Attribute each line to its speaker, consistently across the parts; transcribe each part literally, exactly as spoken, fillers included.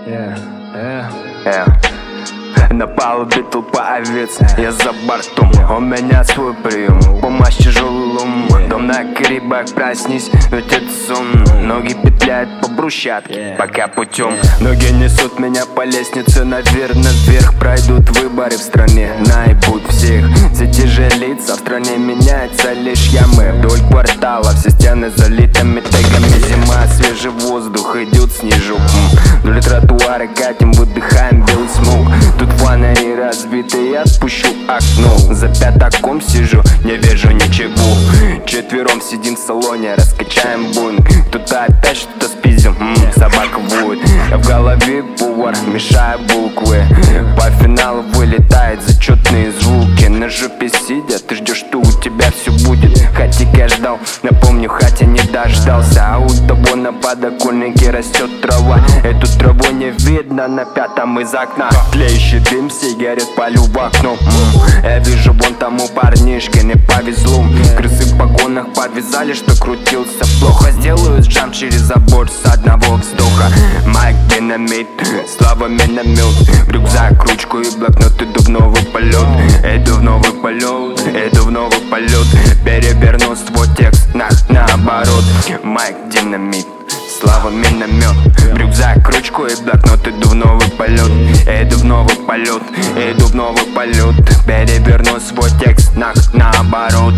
Speaker 1: Yeah, yeah.
Speaker 2: Yeah. На палубе толпа овец, я за бортом, у меня свой прием. Помощь тяжелый лом, дом на Карибах, проснись, ведь это сон. Ноги петляют по брусчатке, пока путем. Ноги несут меня по лестнице наверх, наверх. Пройдут выборы в стране, наебут всех. Все те же лица, в стране меняются лишь ямы. Вдоль квартала, все стены залитыми тегами. Зима, свежий воздух, идет снежок. Вдоль тротуара катим, выдыхаем белый смог. Тут фонари разбиты, я спущу окно. За пятаком сижу, не вижу ничего. Четвером сидим в салоне, раскачаем бунг. Кто-то опять что-то спиздил, м-м, собака воет. В голове повар, мешая буквы. По финалу вылетают зачетные звуки. На жопе сидя, ты ждешь, что у тебя все будет. Хотя я ждал, напомню, хотя не дождался. А у того на подоконнике растет трава. Эту траву не видно на пятом из окна. Тлеющий дым, сигарет палю в окно. м-м. Я вижу, вон тому парнишке не повезло. Крысы в погонах подвязали, что крутился плохо. Сделаю джамп через забор с одного вздоха. Майк динамит, слава миномет. Рюкзак, ручку и блокнот, иду в новый полет. Иду в новый полет, иду в новый полет. Переверну свой текст на, наоборот. Майк динамит, слава миномет. Рюкзак, ручку и блокнот, иду в новый полет. Иду в новый полет, иду в новый полет. Переверну свой текст на, наоборот.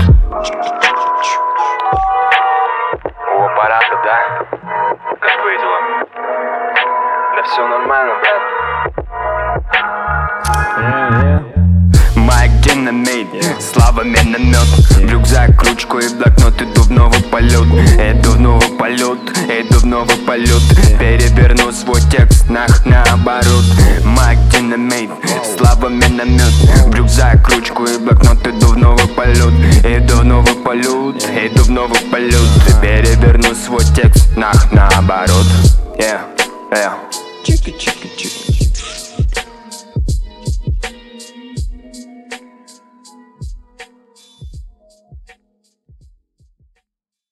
Speaker 2: У аппарата, да? Как твои дела? Да все нормально, брат. Майк динамит, слава миномет. Рюкзак, ручку и блокнот, иду в новый полет. Иду в новый полет, иду в новый полет. Переверну свой текст на, наоборот. Майк динамит, слава миномет. Рюкзак, ручку и блокнот, иду в новый полет. Иду в новый полет, иду в новый полет. Переверну свой текст на, наоборот. Yeah, yeah. Чики-чики-чики.